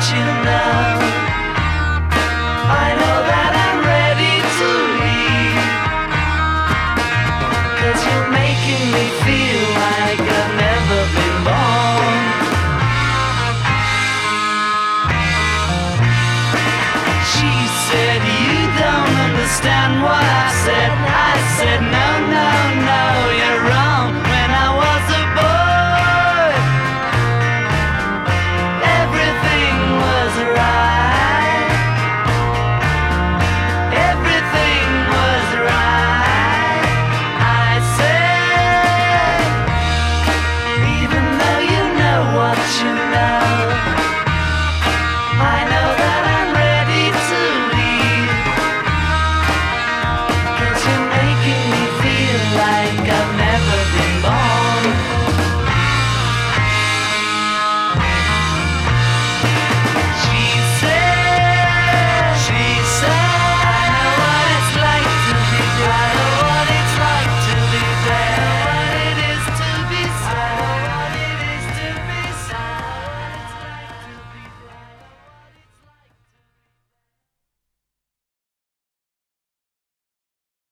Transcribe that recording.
you now. I know that I'm ready to leave, 'cause you're making me feel like I've never been born. She said, you don't understand what I said. I said, no.